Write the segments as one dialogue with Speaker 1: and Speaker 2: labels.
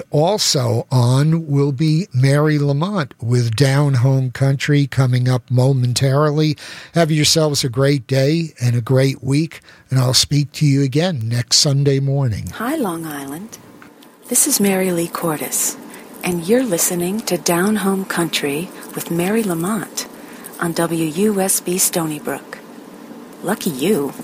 Speaker 1: And also on will be Mary Lamont with Down Home Country coming up momentarily. Have yourselves a great day and a great week, and I'll speak to you again next Sunday morning.
Speaker 2: Hi, Long Island. This is Mary Lee Cordes, and you're listening to Down Home Country with Mary Lamont on WUSB Stony Brook. Lucky you.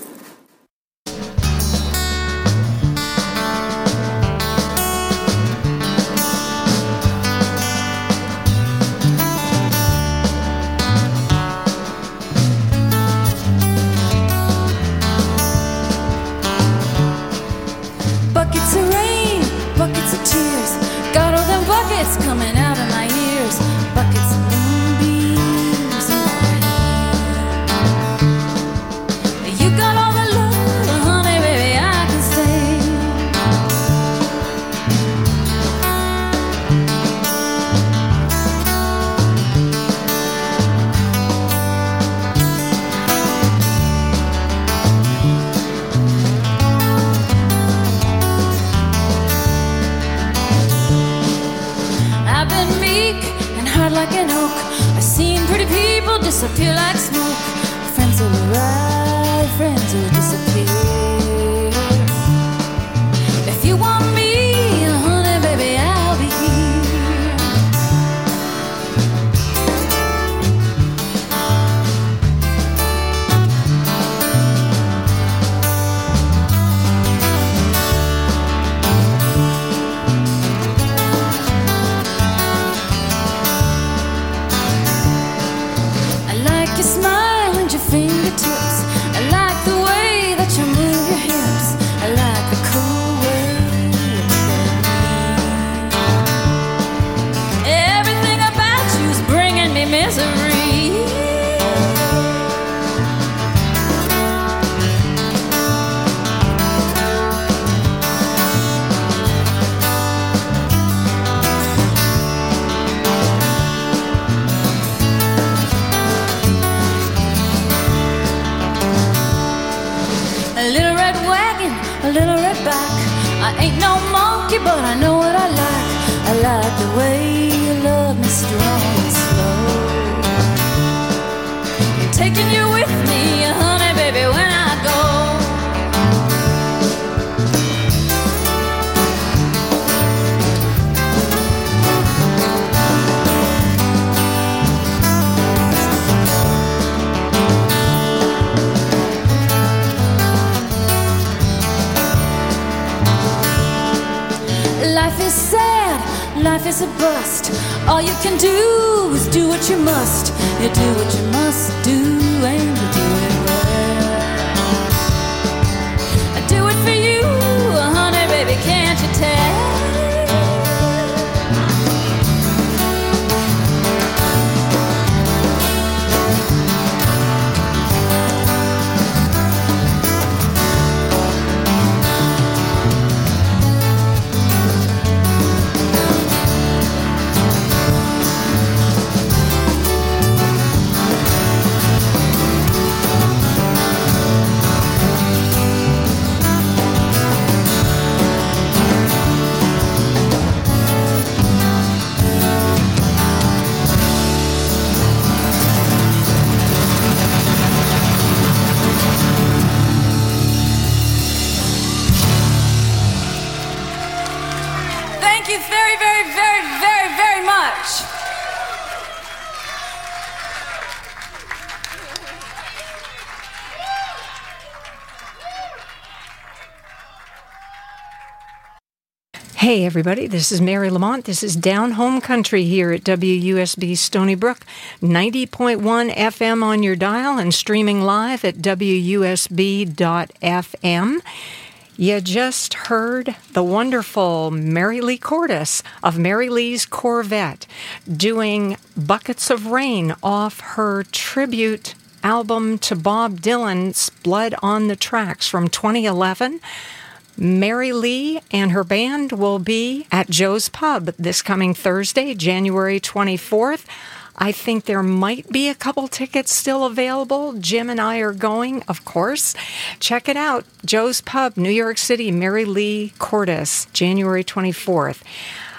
Speaker 3: Buckets of rain, buckets of tears, got all them buckets coming out of my ears, buckets of moonbeams in my hand. You got all the love, honey, baby, I can stay. I've been meek and hard like an oak. I've seen pretty people disappear like smoke. Friends will arrive, friends will disappear. If you want me, honey, baby, I'll be here. I like your smile and your fingertips. I like the way that you move your hips. I like the cool way you look at me. Everything about you's bringing me misery. A little red wagon, a little red back. I ain't no monkey, but I know what I like. I like the way you love me strong and slow. And taking you with me, honey, baby, when I go. Life is sad, life is a bust. All you can do is do what you must. You do what you must do, and you do it well. I do it for you, honey, baby, can't you tell? Thank you very, very, very, very, very much.
Speaker 4: Hey everybody, this is Mary Lamont. This is Down Home Country here at WUSB Stony Brook, 90.1 FM on your dial and streaming live at WUSB.FM. You just heard the wonderful Mary Lee Cordes of Mary Lee's Corvette doing Buckets of Rain off her tribute album to Bob Dylan's Blood on the Tracks from 2011. Mary Lee and her band will be at Joe's Pub this coming Thursday, January 24th. I think there might be a couple tickets still available. Jim and I are going, of course. Check it out. Joe's Pub, New York City, Mary Lee Cordes, January 24th.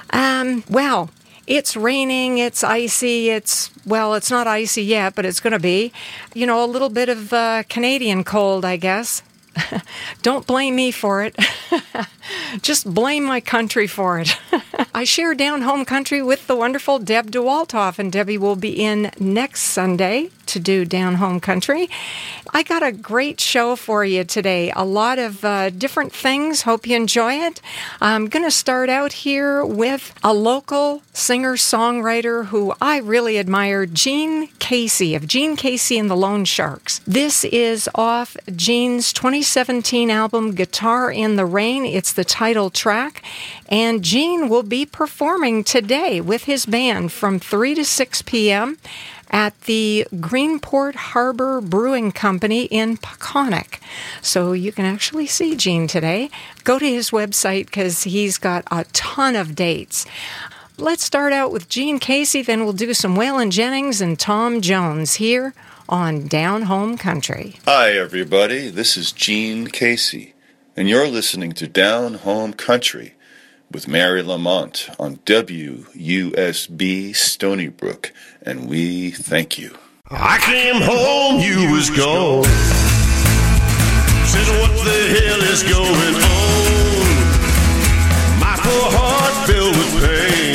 Speaker 4: Well, it's raining, it's icy, it's not icy yet, but it's going to be. You know, a little bit of Canadian cold, I guess. Don't blame me for it. Just blame my country for it. I share Down Home Country with the wonderful Deb DeWaltoff, and Debbie will be in next Sunday to do Down Home Country. I got a great show for you today. A lot of different things. Hope you enjoy it. I'm going to start out here with a local singer-songwriter who I really admire, Gene Casey, of Gene Casey and the Lone Sharks. This is off Gene's 2017 album, Guitar in the Rain. It's the title track. And Gene will be performing today with his band from 3 to 6 p.m. at the Greenport Harbor Brewing Company in Peconic. So you can actually see Gene today. Go to his website because he's got a ton of dates. Let's start out with Gene Casey, then we'll do some Waylon Jennings and Tom Jones here on Down Home Country.
Speaker 5: Hi, everybody. This is Gene Casey, and you're listening to Down Home Country with Mary Lamont on WUSB Stony Brook, and we thank you.
Speaker 6: I came home, you was gone. Said, what the hell is going on? My poor heart filled with pain.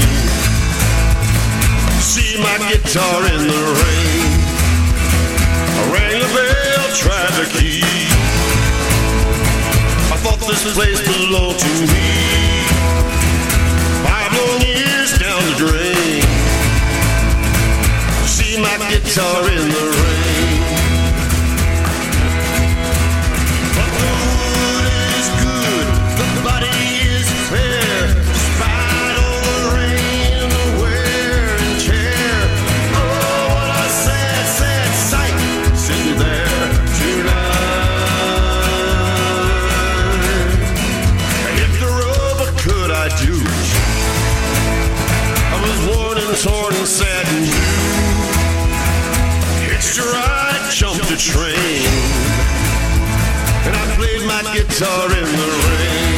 Speaker 6: See my guitar in the rain. I rang the bell, tried to keep. I thought this place belonged to me. 5 long years down the drain. See my guitar in the rain. But the wood is good, the body is fair, despite all the rain and the wear and tear. Oh, what a sad, sad sight, sitting there tonight. If the rubber could I do, I was worn and torn and sad and blue. Hitched a ride, jumped a train, and I played my guitar in the rain.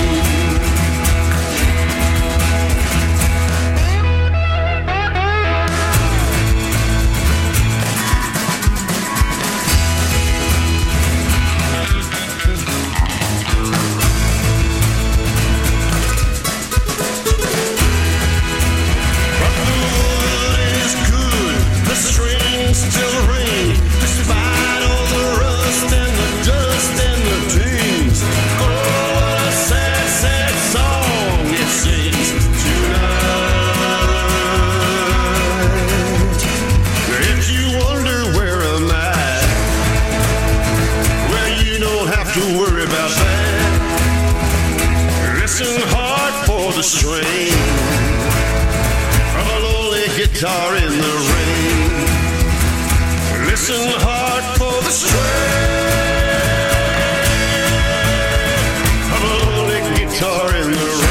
Speaker 6: Still ring, despite all the rust and the dust and the dings. Oh, what a sad, sad song it sings tonight. If you wonder where I'm at, well, you don't have to worry about that. Listen hard for the strain of a lonely guitar in the rain. Listen hard for the strain of a lonely guitar in the rain.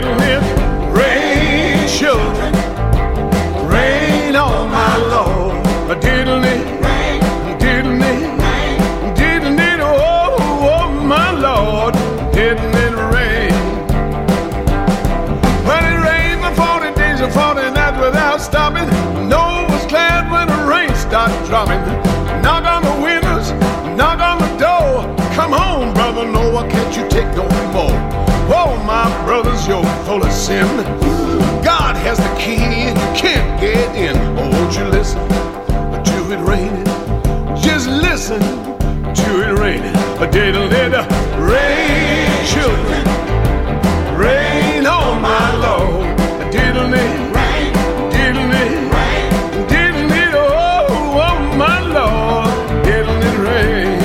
Speaker 6: diddle it rain, children, rain on my Lord. A diddle it, diddle it, diddle it, oh my Lord, diddle it rain. When it rained for 40 days and 40 nights without stopping, Noah was glad when the rain started dropping. Knock on the windows, knock on the door. Come home, brother Noah, can't you take no more? Oh, my brothers, you're full of sin. God has the key and you can't get in. Oh, won't you listen to it raining? Just listen to it raining. A diddle diddle rain, children, rain on my Lord. A diddle diddle rain, diddle diddle, diddle diddle, oh my Lord, diddle diddle rain.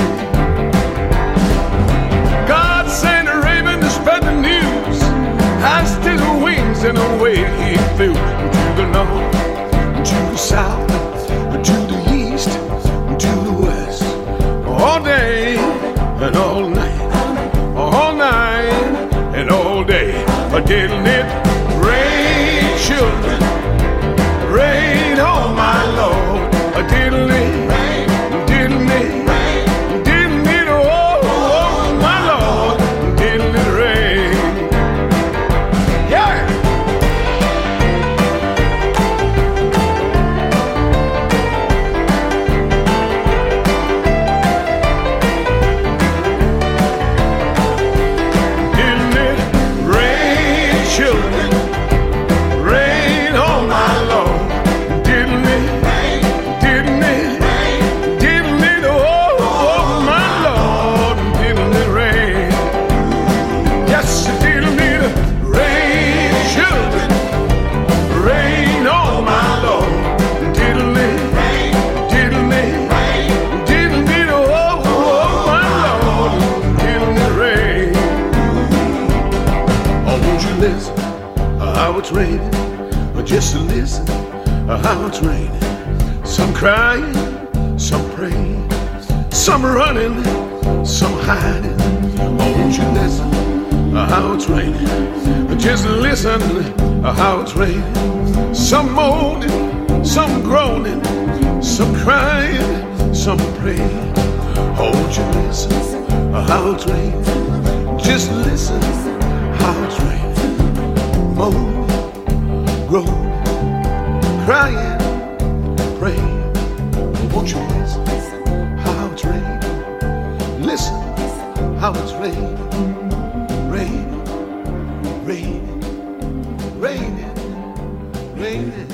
Speaker 6: God sent a raven to spread the news. Cast his wings and away he flew to the north, to the south, to the east, to the west. All day and all night and all day. A diddle it rain, children, rain on my Lord. A diddle it diddle it, diddle it, oh my Lord, diddle it rain. Yeah. Diddle it rain, children, rain on my Lord. Diddle it, diddle it, diddle it, oh my Lord, diddle it rain. Yes, diddle it rain, children, rain on my Lord. Diddle it, diddle it, diddle it, oh my Lord, diddle it rain. Oh, won't you listen how it's raining? Or just listen how it's raining. Some crying, some praying, some running, some hiding. Oh, won't you listen how it's raining? Just listen how it's raining. Some moaning, some groaning, some crying, some praying. Oh, won't you listen how it's raining? Just listen how it's raining. Moaning, groaning, crying, praying. Oh, won't you listen how it's raining? Listen how it's raining, raining, raining, raining, raining.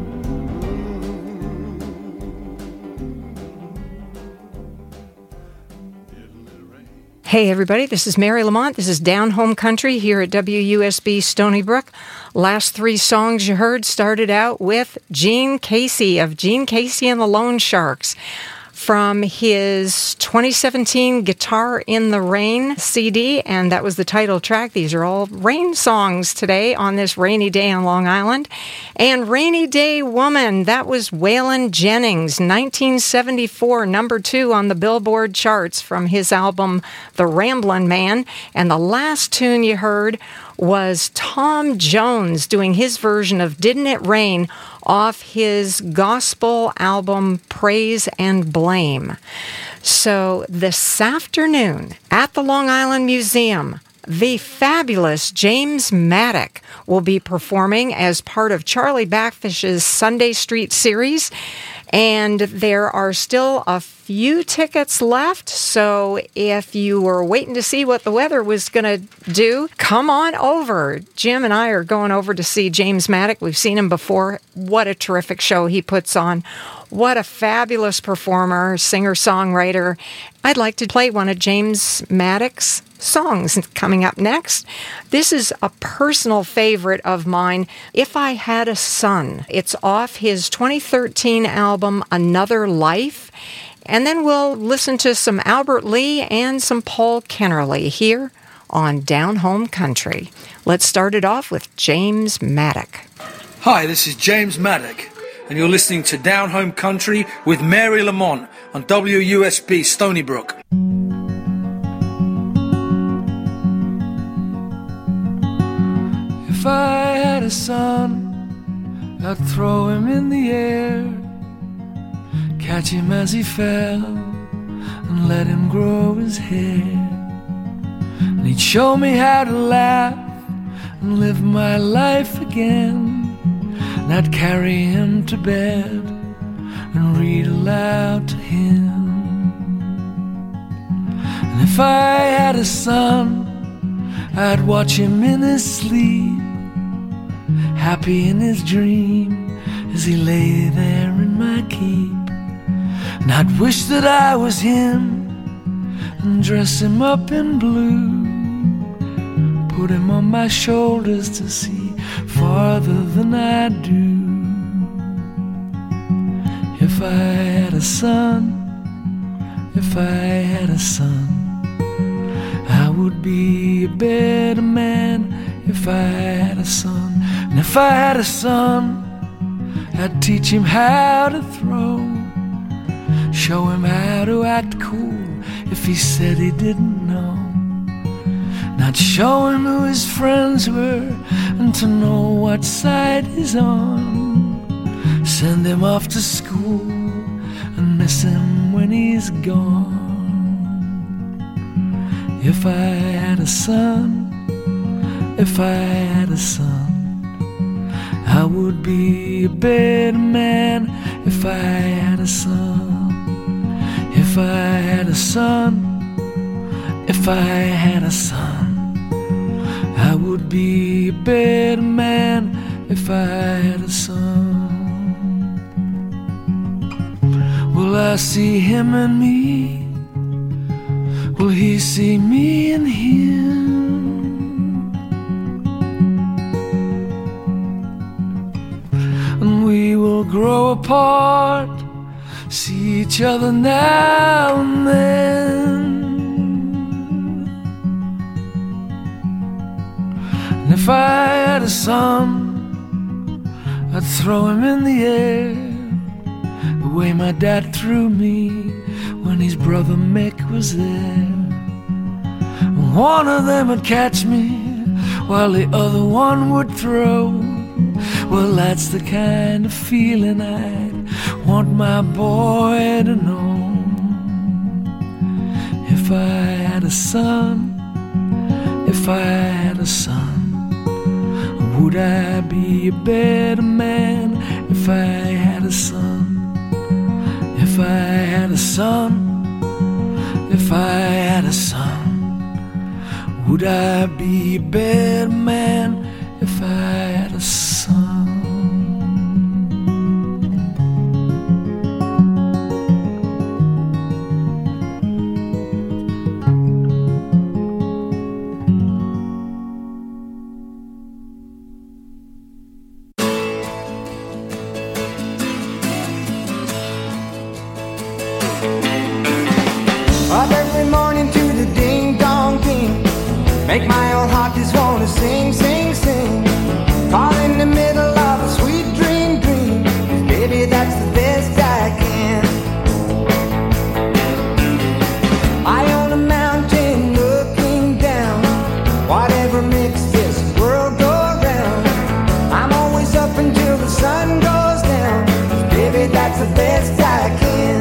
Speaker 4: Hey, everybody, this is Mary Lamont. This is Down Home Country here at WUSB Stony Brook. Last three songs you heard started out with Gene Casey of Gene Casey and the Loan Sharks from his 2017 Guitar in the Rain CD, and that was the title track. These are all rain songs today on this rainy day on Long Island. And Rainy Day Woman, that was Waylon Jennings, 1974, number 2 on the Billboard charts from his album The Ramblin' Man. And the last tune you heard was Tom Jones doing his version of Didn't It Rain off his gospel album Praise and Blame. So this afternoon at the Long Island Museum, the fabulous James Maddock will be performing as part of Charlie Backfish's Sunday Street series. And there are still a few tickets left, so if you were waiting to see what the weather was going to do, come on over. Jim and I are going over to see James Maddock. We've seen him before. What a terrific show he puts on. What a fabulous performer, singer-songwriter. I'd like to play one of James Maddock's songs coming up next. This is a personal favorite of mine, If I Had a Son. It's off his 2013 album, Another Life. And then we'll listen to some Albert Lee and some Paul Kennerly here on Down Home Country. Let's start it off with James Maddock.
Speaker 7: Hi, this is James Maddock, and you're listening to Down Home Country with Mary Lamont on WUSB Stony Brook.
Speaker 8: If I had a son, I'd throw him in the air, catch him as he fell, and let him grow his hair. And he'd show me how to laugh and live my life again. And I'd carry him to bed and read aloud to him. And if I had a son, I'd watch him in his sleep, happy in his dream as he lay there in my keep. And I'd wish that I was him and dress him up in blue, put him on my shoulders to see farther than I do. If I had a son, if I had a son, I would be a better man if I had a son. And if I had a son, I'd teach him how to throw, show him how to act cool if he said he didn't know. And I'd show him who his friends were and to know what side he's on. Send him off to school and miss him when he's gone. If I had a son, if I had a son, I would be a better man if I had a son. If I had a son, if I had a son, I would be a better man if I had a son. Will I see him and me? Will he see me and him? And we will grow apart, see each other now and then. And if I had a son, I'd throw him in the air, the way my dad threw me when his brother Mick was there. And one of them would catch me while the other one would throw. Well, that's the kind of feeling I'd want my boy to know. If I had a son, if I had a son, would I be a better man if I had a son? If I had a son, if I had a son, would I be a better man if I had a son?
Speaker 9: Up every morning to the ding-dong king, make my old heart just wanna sing, sing, sing. Call in the middle of a sweet dream, dream, 'cause baby, that's the best I can. I on a mountain looking down, whatever makes this world go round. I'm always up until the sun goes down, 'cause baby, that's the best I can.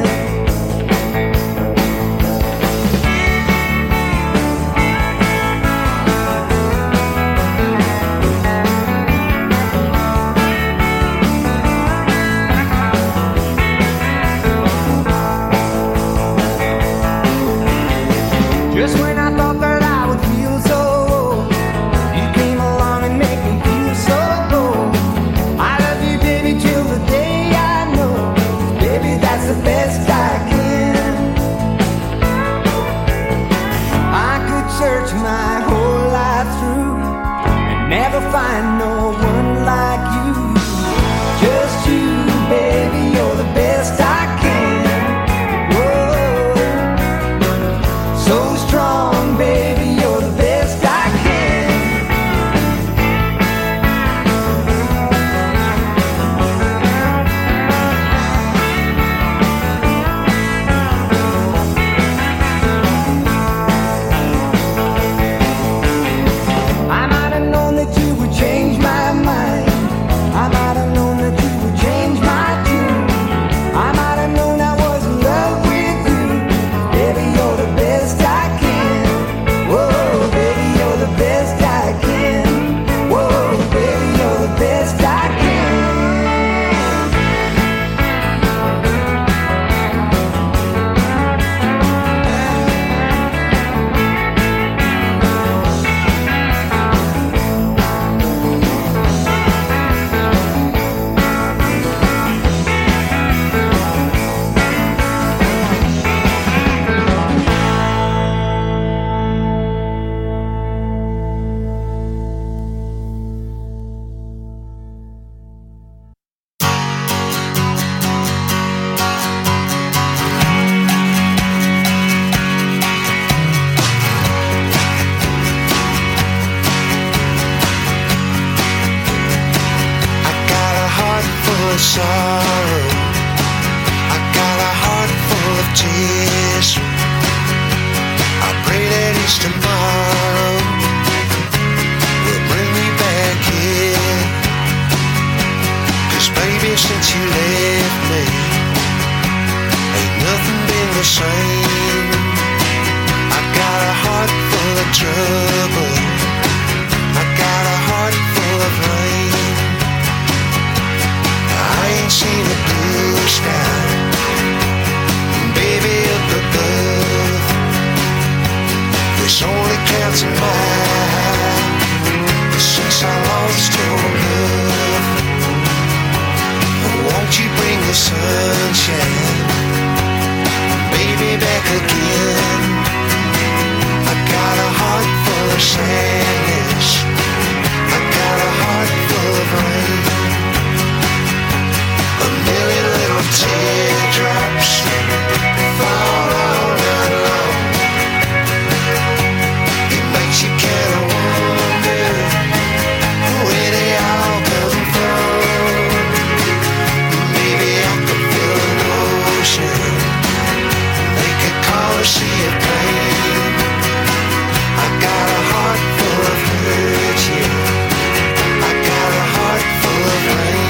Speaker 6: of sorrow. I got a heart full of tears. I pray that each tomorrow will bring me back here. 'Cause baby, since you left me, ain't nothing been the same. I got a heart full of trouble. I got a heart full of rain. I ain't seen a blue sky, baby, up above. There's only clouds in my eye since I lost your love. Won't you bring the sunshine, baby, back again? I got a heart full of sadness. I got a heart full of rain. A million little teardrops fall all night long. It makes you kinda wonder where they all come from. Maybe I could feel an ocean, make a call or see a plane. I got a heart full of hurt, yeah. I got a heart full of rain.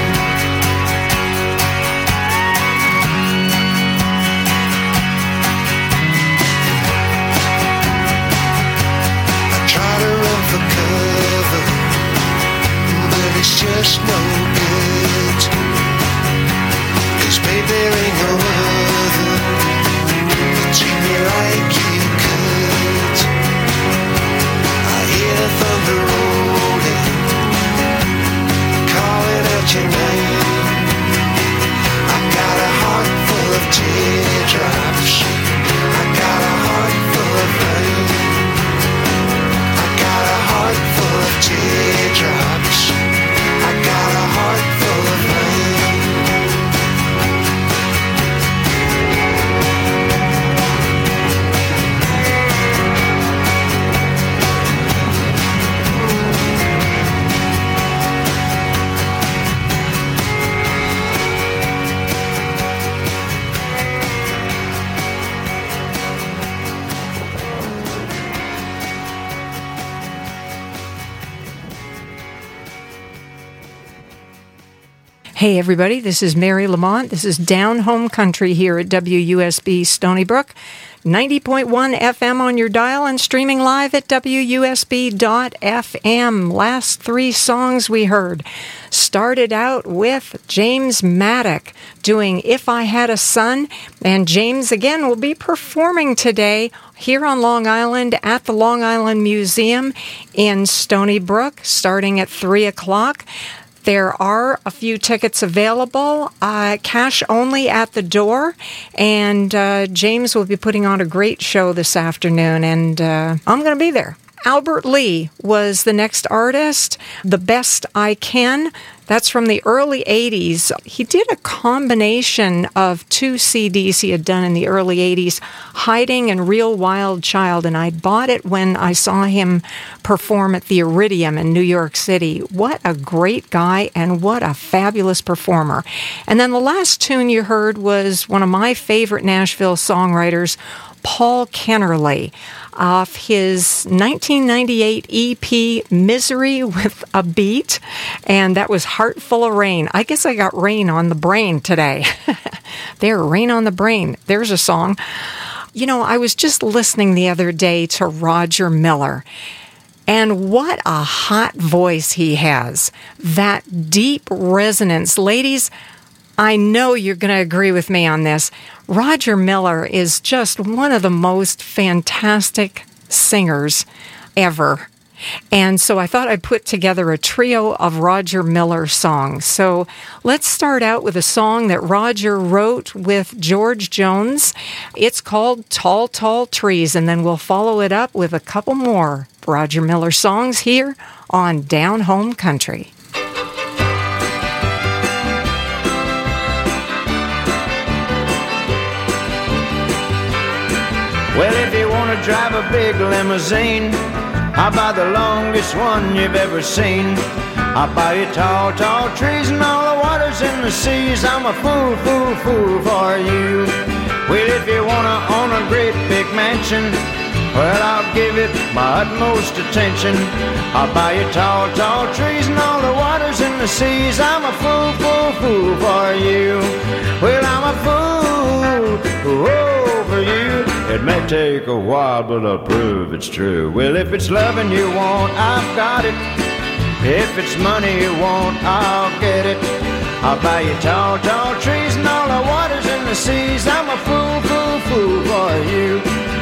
Speaker 6: I try to run for cover, but it's just no good. 'Cause babe, there ain't no other to treat me like you could. I hear the thunder rolling, calling out your name. I got a heart full of teardrops. I got a heart full of rain. I got a heart full of teardrops. I got a heart full of rain.
Speaker 4: Hey everybody, this is Mary Lamont. This is Down Home Country here at WUSB Stony Brook. 90.1 FM on your dial and streaming live at WUSB.FM. Last three songs we heard started out with James Maddock doing If I Had a Son. And James, again, will be performing today here on Long Island at the Long Island Museum in Stony Brook, starting at 3 o'clock. There are a few tickets available, cash only at the door, and James will be putting on a great show this afternoon, and I'm going to be there. Albert Lee was the next artist, The Best I Can. That's from the early 80s. He did a combination of two CDs he had done in the early 80s, Hiding and Real Wild Child, and I bought it when I saw him perform at the Iridium in New York City. What a great guy and what a fabulous performer. And then the last tune you heard was one of my favorite Nashville songwriters, Paul Kennerly, off his 1998 EP, Misery with a Beat, and that was Heart Full of Rain. I guess I got rain on the brain today. There, Rain on the Brain. There's a song. You know, I was just listening the other day to Roger Miller, and what a hot voice he has. That deep resonance. Ladies, I know you're going to agree with me on this. Roger Miller is just one of the most fantastic singers ever. And so I thought I'd put together a trio of Roger Miller songs. So let's start out with a song that Roger wrote with George Jones. It's called Tall, Tall Trees, and then we'll follow it up with a couple more Roger Miller songs here on Down Home Country.
Speaker 10: Well, if you want to drive a big limousine, I'll buy the longest one you've ever seen. I'll buy you tall, tall trees and all the waters in the seas. I'm a fool, fool, fool for you. Well, if you wanna own a great big mansion, well, I'll give it my utmost attention. I'll buy you tall, tall trees and all the waters in the seas. I'm a fool, fool, fool for you. Well, I'm a fool, oh, for you. It may take a while, but I'll prove it's true. Well, if it's loving you want, I've got it. If it's money you want, I'll get it. I'll buy you tall, tall trees and all the waters in the seas. I'm a fool, fool, fool for you.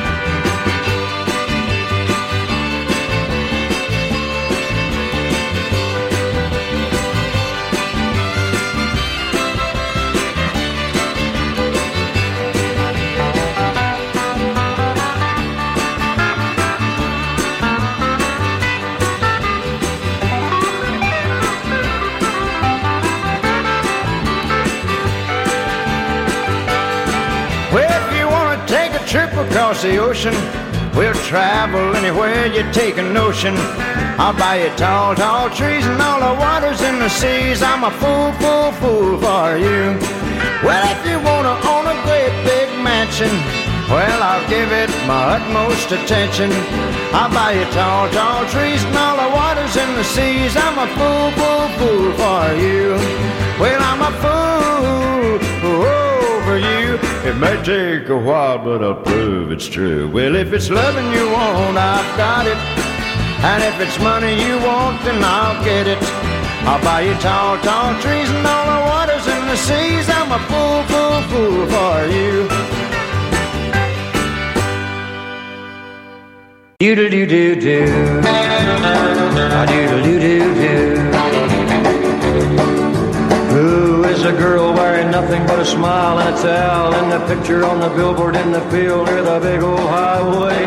Speaker 10: Trip across the ocean, we'll travel anywhere you take a notion. I'll buy you tall, tall trees and all the waters in the seas. I'm a fool, fool, fool for you. Well, if you wanna own a great big mansion, well, I'll give it my utmost attention. I'll buy you tall, tall trees and all the waters in the seas. I'm a fool, fool, fool for you. Well, I'm a fool, for you. It may take a while, but I'll prove it's true. Well, if it's loving you want, I've got it. And if it's money you want, then I'll get it. I'll buy you tall, tall trees and all the waters in the seas. I'm a fool, fool, fool for you. Doodle-doo-doo-doo. Doodle-doo-doo-doo. Who is a girl wearing nothing but a smile and a towel in the picture on the billboard in the field near the big old highway?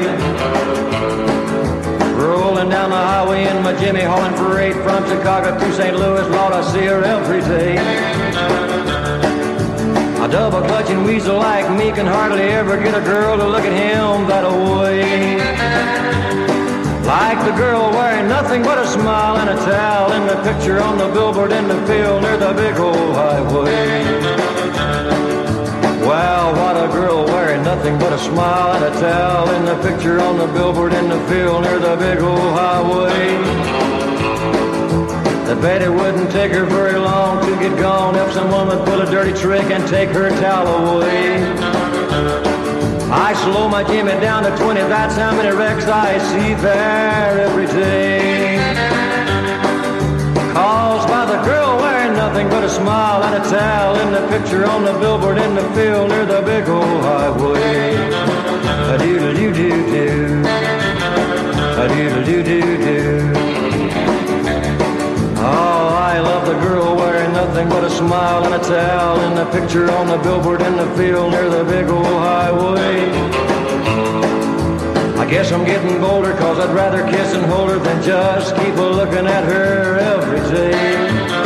Speaker 10: Rolling down the highway in my Jimmy hauling freight from Chicago to St. Louis. Lord, I see her every day. A double clutching weasel like me can hardly ever get a girl to look at him that way. Like the girl wearing nothing but a smile and a towel in the picture on the billboard in the field near the big old highway. Well, what a girl wearing nothing but a smile and a towel in the picture on the billboard in the field near the big old highway. I bet it wouldn't take her very long to get gone if someone would pull a dirty trick and take her towel away. I slow my Jimmy down to 20, that's how many wrecks I see there every day. Caused by the girl wearing nothing but a smile and a towel in the picture on the billboard in the field near the big old highway. A doodle-doo-doo-doo. A doodle-doo-doo-doo. Oh, I love the girl wearing nothing but a smile and a towel in the picture on the billboard in the field near the big old highway. I guess I'm getting bolder, cause I'd rather kiss and hold her than just keep a-looking at her every day.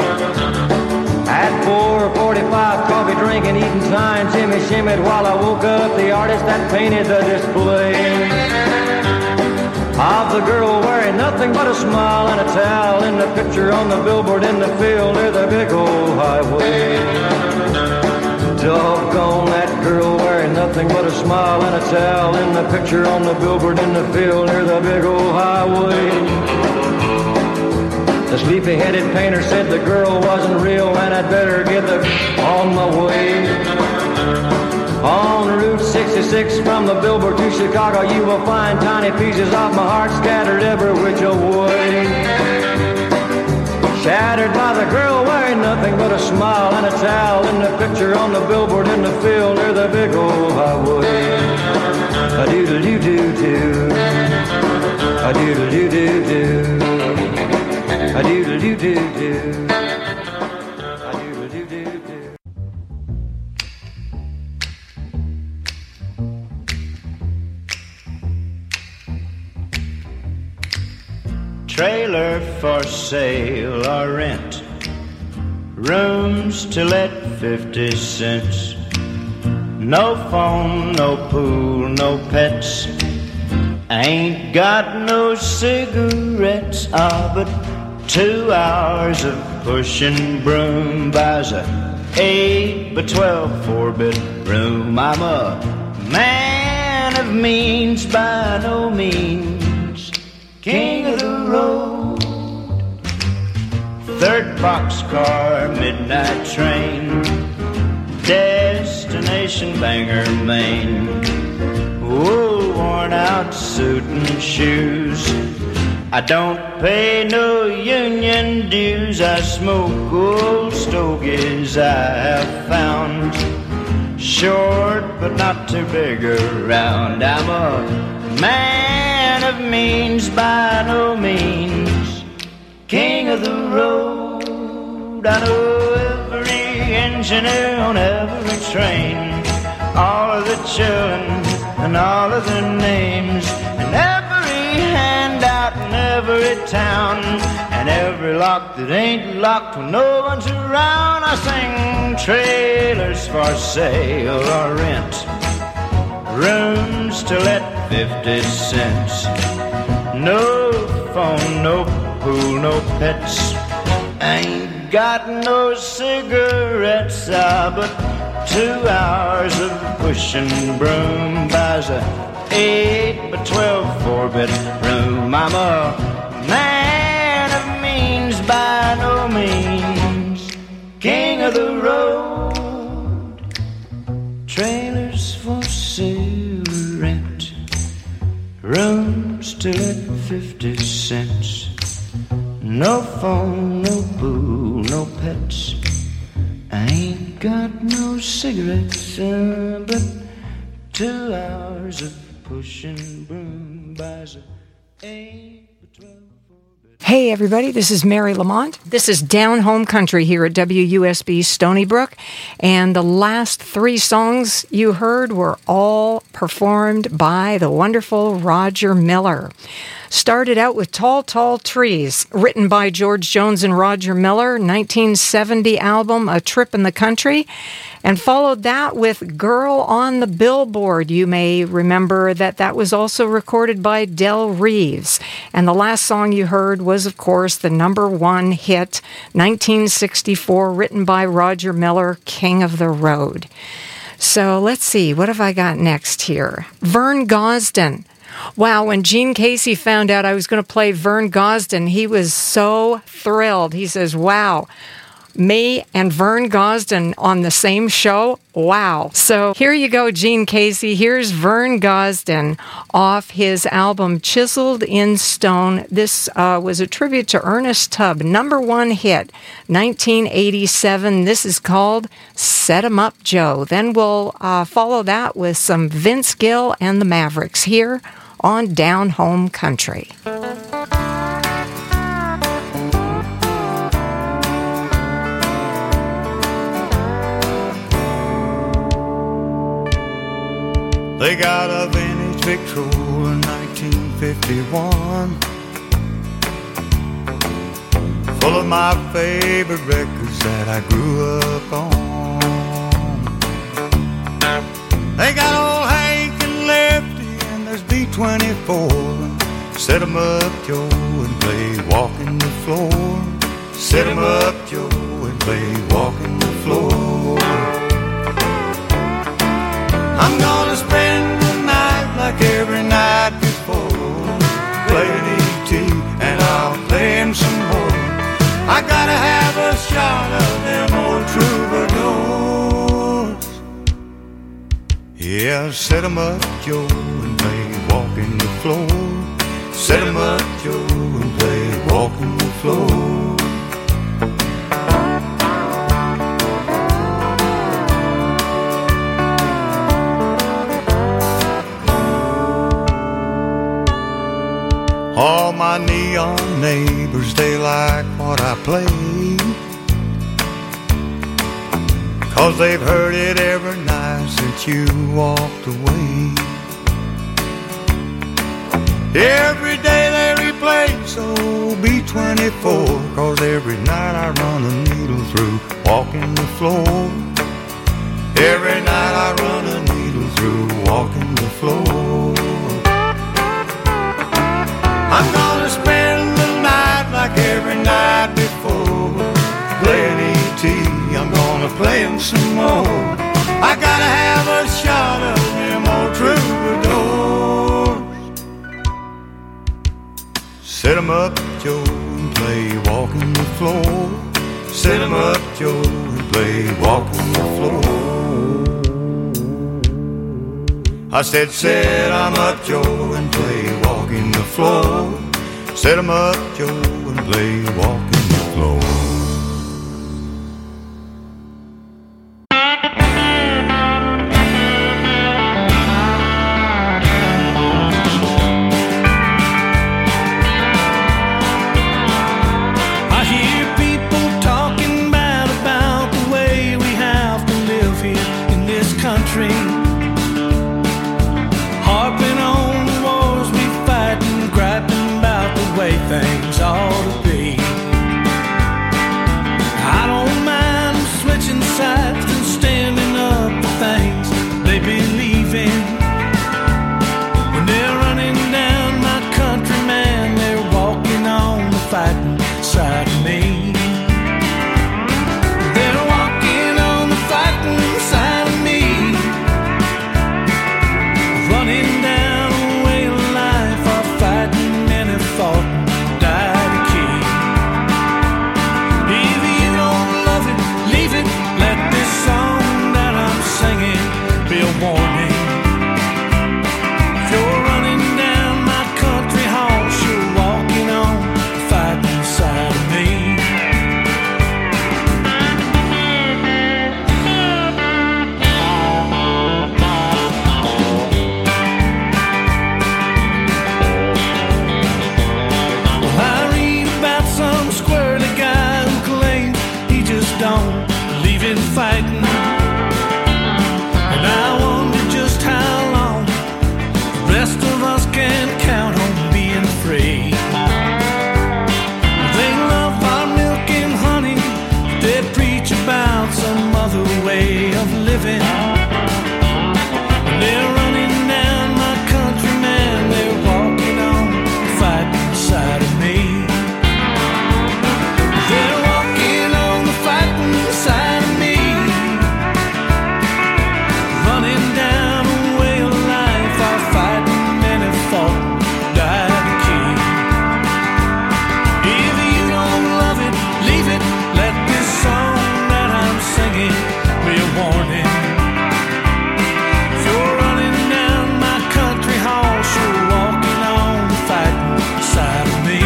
Speaker 10: At 4:45, coffee drinking, eating time, Jimmy shimmied while I woke up the artist that painted the display. Of the girl wearing nothing but a smile and a towel in the picture on the billboard in the field near the big old highway. Doggone that girl wearing nothing but a smile and a towel in the picture on the billboard in the field near the big old highway. The sleepy-headed painter said the girl wasn't real and I'd better get on my way. On Route 66 from the billboard to Chicago, you will find tiny pieces of my heart scattered every which way. Shattered by the girl wearing nothing but a smile and a towel in the picture on the billboard in the field near the big old highway. A doodle-doo-doo-doo. A doodle-doo-doo-doo. A doodle-doo-doo-doo. Trailer for sale or rent, rooms to let 50 cents. No phone, no pool, no pets. Ain't got no cigarettes, but 2 hours of pushing broom buys a 8 by 12 4-bedroom. I'm a man of means by no means, king of the road. 3rd boxcar, midnight train, destination Bangor, Maine. Oh, worn out suit and shoes, I don't pay no union dues. I smoke old stogies I have found, short but not too big around. I'm a man of means by no means, king of the road. I know every engineer on every train, all of the children and all of their names, and every handout in every town, and every lock that ain't locked when no one's around. I sing trailers for sale or rent, rooms to let 50 cents. No phone, no pool, no pets. Ain't got no cigarettes, but 2 hours of pushing broom buys a 8 by 12 4-bedroom. I'm a man of means by no means, king of the road. Trailers for sale or rent, rooms to let 50 cents. No phone, no pool, no pets. I ain't got no cigarettes, but 2 hours of pushing broom buys a 8 by 12.
Speaker 4: Hey everybody, this is Mary Lamont. This is Down Home Country here at WUSB Stony Brook, and the last 3 songs you heard were all performed by the wonderful Roger Miller. Started out with Tall, Tall Trees, written by George Jones and Roger Miller, 1970 album, A Trip in the Country, and followed that with Girl on the Billboard. You may remember that was also recorded by Del Reeves. And the last song you heard was, of course, the #1 hit, 1964, written by Roger Miller, King of the Road. So let's see, what have I got next here? Vern Gosdin. Wow, when Gene Casey found out I was going to play Vern Gosdin, he was so thrilled. He says, wow, me and Vern Gosdin on the same show? Wow. So here you go, Gene Casey. Here's Vern Gosdin off his album Chiseled in Stone. This was a tribute to Ernest Tubb, #1 hit, 1987. This is called Set 'Em Up Joe. Then we'll follow that with some Vince Gill and the Mavericks here on Down Home Country.
Speaker 6: They got a vintage Victrola in 1951, full of my favorite records that I grew up on. They got old Hank and Lefty, and there's B-24. Set 'em up, Joe, and play Walking the Floor. Set 'em up, Joe, and play Walking the Floor. I'm gonna spend the night like every night before. Play an E.T. and I'll play him some more. I gotta have a shot of them old troubadours. Yeah, set 'em up, Joe, and play Walking the Floor. Set 'em up, Joe, and play Walking the Floor. All my neon neighbors, they like what I play, 'cause they've heard it every night since you walked away. Every day they replay, so B-24, 'cause every night I run a needle through Walking the Floor. Every night I run a needle through Walking the Floor. I'm gonna spend the night like every night gonna play 'em some more. I gotta have a shot of them old troubadours. Set 'em up, Joe, and play walking the floor. Set 'em up, Joe, and play walking the floor. I said, set 'em up, Joe, and play walking the floor. Set 'em up, Joe, and play walking the floor.
Speaker 8: I hear people talking about the way we have to live here in this country. Harping on the wars we fight and griping about the way things ought to be. I don't mind switching sides and standing up for things they believe in. When they're running down my country, man, they're walking on the fighting side of me. They're walking on the fighting side of me. Running down a way of life, or fighting and have fought and died a king. If you don't love it, leave it. Let this song that I'm singing be a warning. If you're running down my country horse, you're walking on the fighting side of me. Well, I read about some squirrely guy who claims he just don't believe in fighting. And I wonder just how long the rest of us can count on being free. They love our milk and honey, but they preach about some other way of living. When they're running down my country, man, they're walking on the fighting side of me. They're walking on the fighting side of me. Running down a way of life, or fighting and have fought and died a king. If you don't love it, leave it. Let this song that I'm singing be a warning. If you're running down my country horse, you're walking on the fighting side of me.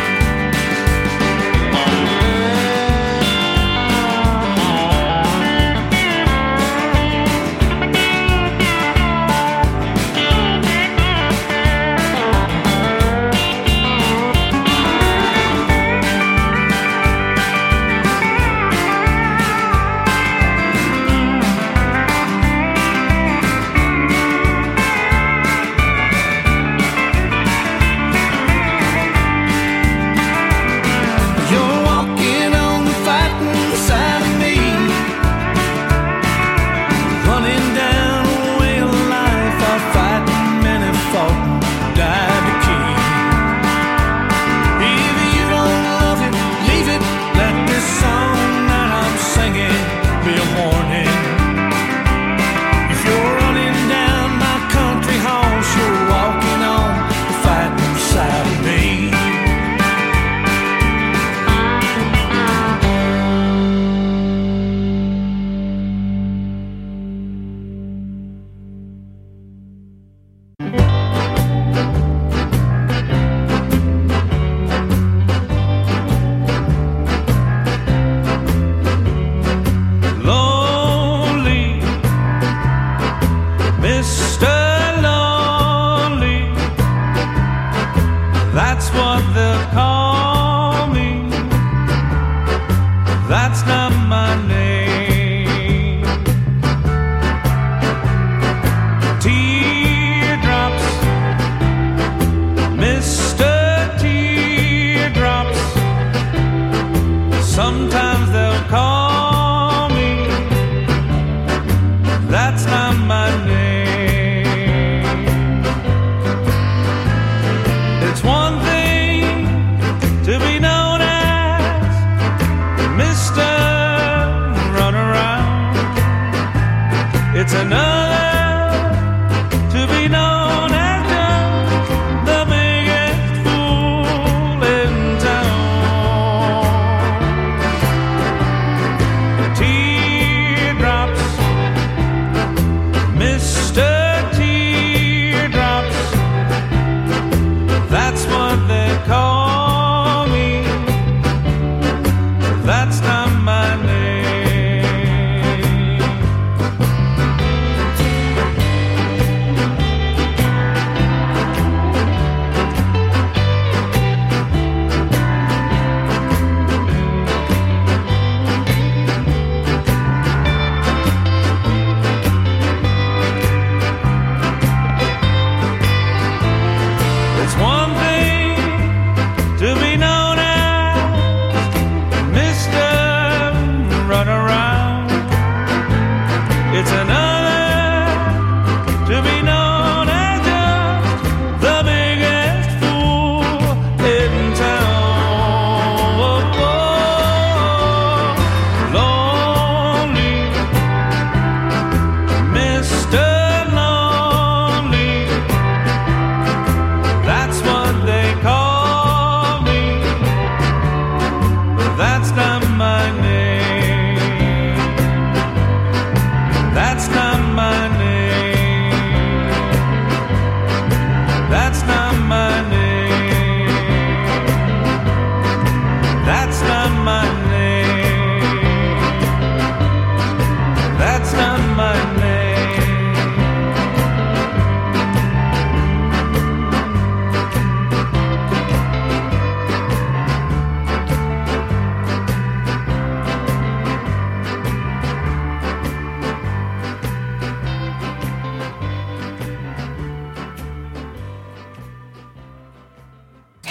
Speaker 8: You're walking on the fighting side of me. Running down a way of life, or fighting and have fought and died a king. If you don't love it, leave it. Let this song that I'm singing be a warning. If you're running down my country horse, you're walking on the fighting side of me. Lonely, Mr. Lonely, that's what they'll call me. That's not my name. Teardrops, Mr. Teardrops, sometimes they'll call me. That's not my name. It's one thing to be known as Mr.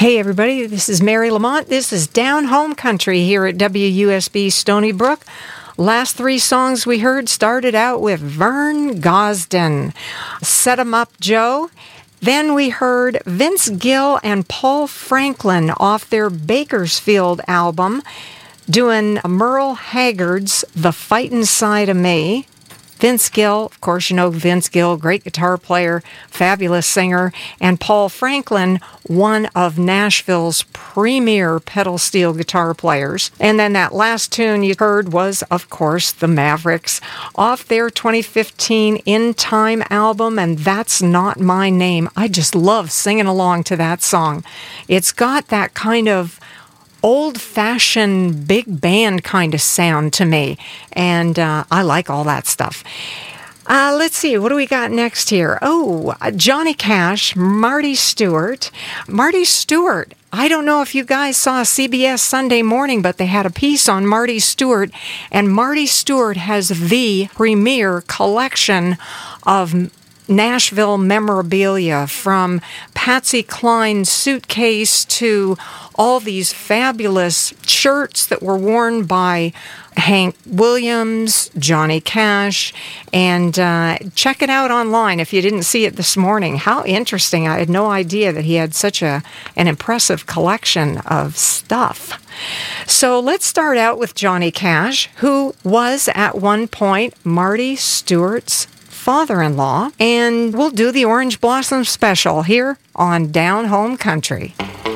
Speaker 4: Hey everybody, this is Mary Lamont. This is Down Home Country here at WUSB Stony Brook. Last three songs we heard started out with Vern Gosdin, Set 'em Up Joe. Then we heard Vince Gill and Paul Franklin off their Bakersfield album doing Merle Haggard's The Fightin' Side of Me. Vince Gill, of course, you know Vince Gill, great guitar player, fabulous singer, and Paul Franklin, one of Nashville's premier pedal steel guitar players. And then that last tune you heard was, of course, the Mavericks off their 2015 In Time album, and That's Not My Name. I just love singing along to that song. It's got that kind of old-fashioned big band kind of sound to me, and I like all that stuff. Let's see, what do we got next here? Oh, Johnny Cash, Marty Stewart. Marty Stewart, I don't know if you guys saw CBS Sunday Morning, but they had a piece on Marty Stewart, and Marty Stewart has the premier collection of Nashville memorabilia, from Patsy Cline's suitcase to all these fabulous shirts that were worn by Hank Williams, Johnny Cash, and check it out online if you didn't see it this morning. How interesting. I had no idea that he had such an impressive collection of stuff. So let's start out with Johnny Cash, who was at one point Marty Stewart's father-in-law, and we'll do the Orange Blossom Special here on Down Home Country.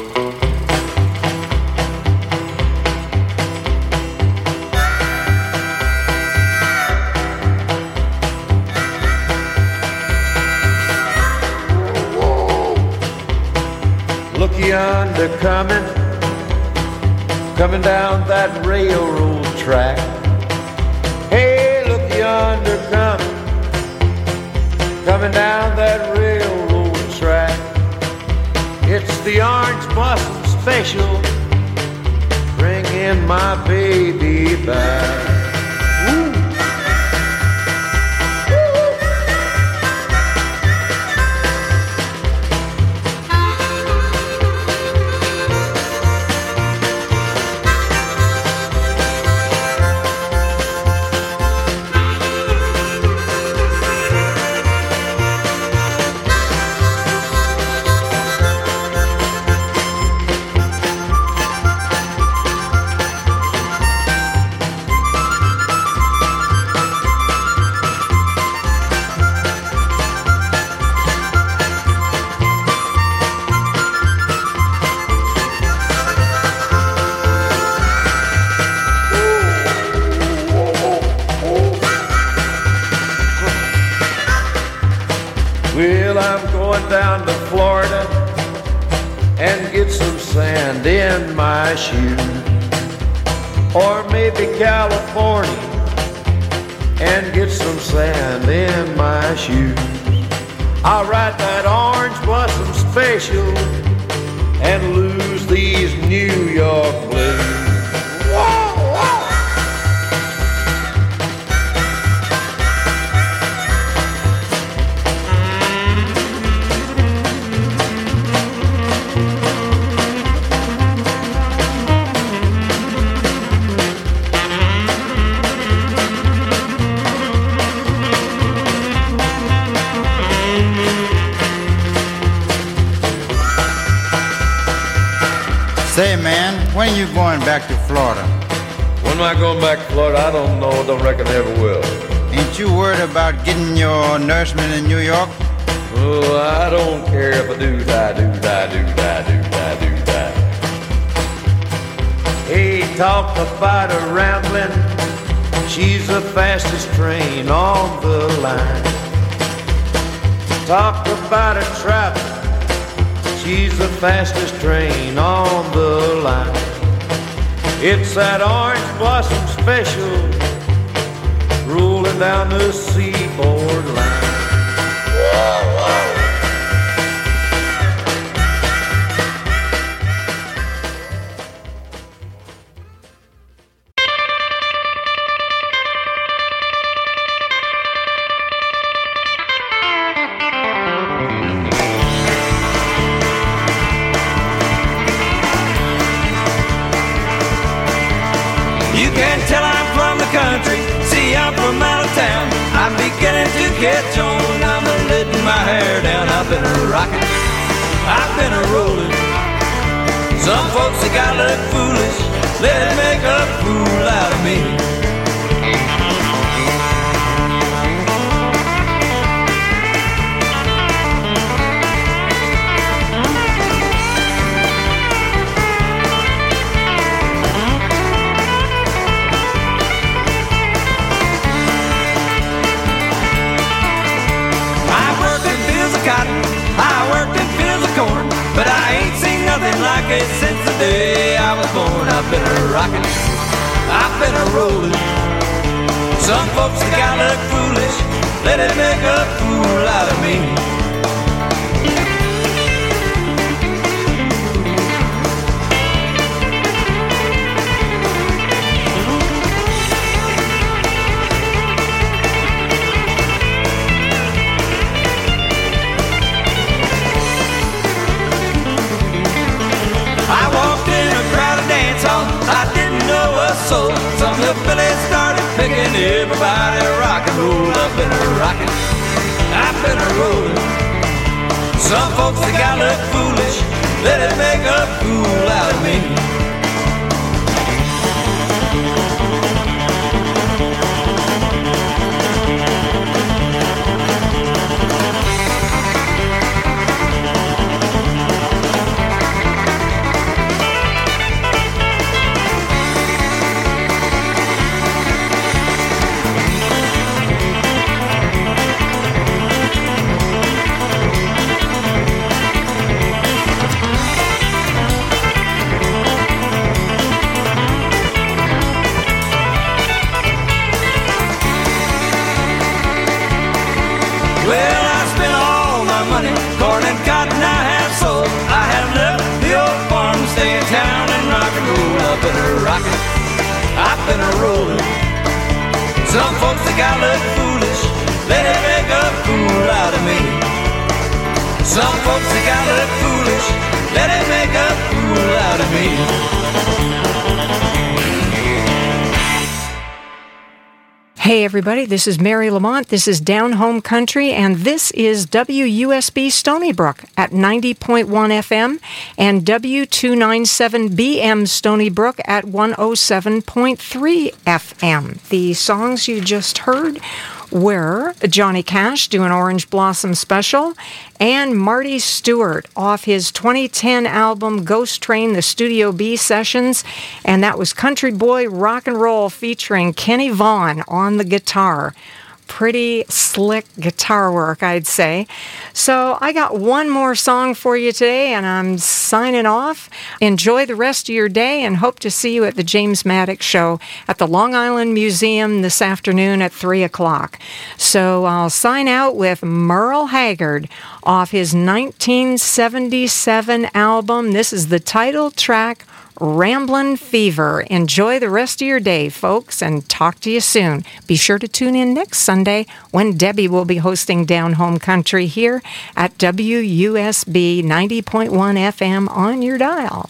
Speaker 10: Look yonder coming down that railroad track. Hey, look yonder coming down that railroad track. It's the Orange Blossom Special, bringing my baby back. Well, I'm going down to Florida and get some sand in my shoes, or maybe California and get some sand in my shoes. I'll ride that Orange Blossom Special and lose these New York blues.
Speaker 11: Say, man, when are you going back to Florida?
Speaker 12: When am I going back to Florida? I don't know. Don't reckon I ever will.
Speaker 11: Ain't you worried about getting your nourishment in New York?
Speaker 12: Oh, I don't care if I do die.
Speaker 10: Hey, talk about a rambling, she's the fastest train on the line. Talk about a traveling, she's the fastest train on the line. It's that Orange Blossom Special, rolling down the seaboard line.
Speaker 6: tell I'm from the country. See, I'm from out of town. I'm beginning to catch on. I'm letting my hair down. I've been a rockin', I've been a rollin'. Some folks they got look foolish. Let it make a fool out of me. I worked in fields of corn, but I ain't seen nothing like it since the day I was born. I've been a rockin', I've been a rollin'. Some folks they got look foolish. Let it make a fool out of me. I didn't know a soul. Some hillbillies started picking everybody rock and roll. I've been a rockin', I've been a rollin'. Some folks they got look foolish. Let it make a fool out of me. Well, I spent all my money, corn and cotton I have sold. I have left the old farm, stay in town and rock and roll. I've been a rockin', I've been a rollin'. Some folks they got look foolish. Let it make a fool out of me. Some folks they got look foolish. Let it make a fool out of me.
Speaker 4: Hey everybody, this is Mary Lamont, this is Down Home Country, and this is WUSB Stony Brook at 90.1 FM and W297BM Stony Brook at 107.3 FM. The songs you just heard were Johnny Cash doing Orange Blossom Special and Marty Stewart off his 2010 album Ghost Train, the Studio B sessions, and that was Country Boy Rock and Roll featuring Kenny Vaughan on the guitar. Pretty slick guitar work, I'd say. So I got one more song for you today, and I'm signing off. Enjoy the rest of your day, and hope to see you at the James Maddox Show at the Long Island Museum this afternoon at 3 o'clock. So I'll sign out with Merle Haggard off his 1977 album. This is the title track, Ramblin' Fever. Enjoy the rest of your day, folks, and talk to you soon. Be sure to tune in next Sunday when Debbie will be hosting Down Home Country here at WUSB 90.1 FM on your dial.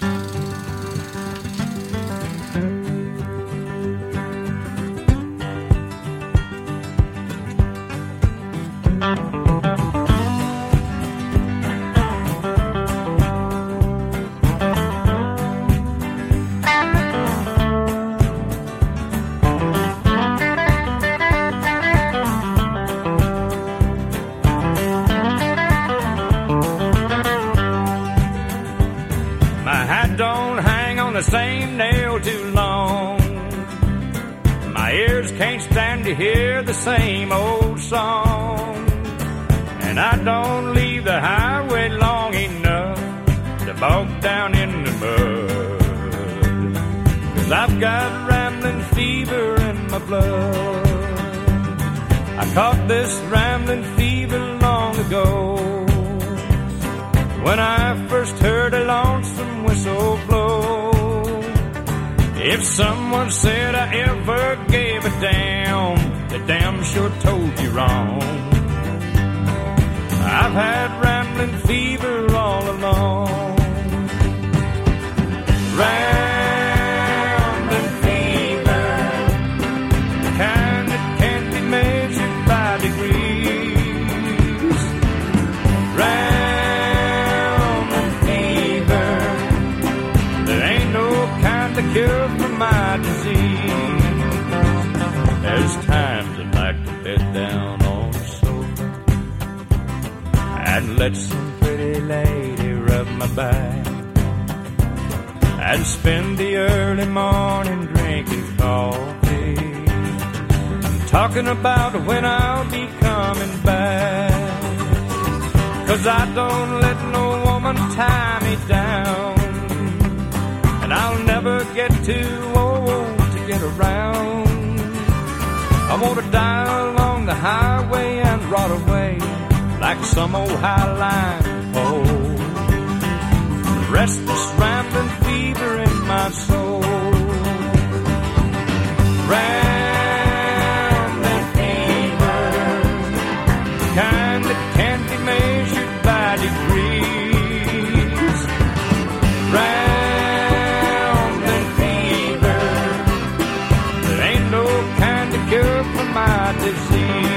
Speaker 13: The same nail too long. My ears can't stand to hear the same old song, and I don't leave the highway long enough to bog down in the mud, 'cause I've got rambling fever in my blood. I caught this rambling fever long ago when I first heard a lonesome whistle blow. If someone said I ever gave a damn, they damn sure told you wrong. I've had rambling fever all along. Rambling fever, sit down on the sofa and let some pretty lady rub my back, and spend the early morning drinking coffee and talking about when I'll be coming back. 'Cause I don't let no woman tie me down, and I'll never get too old to get around. I want to die along the highway and rot away like some old highline pole. Restless rambling fever in my soul. Rambling fever, kind that can't be measured by degrees. Rambling fever, there ain't no kind of cure for my disease.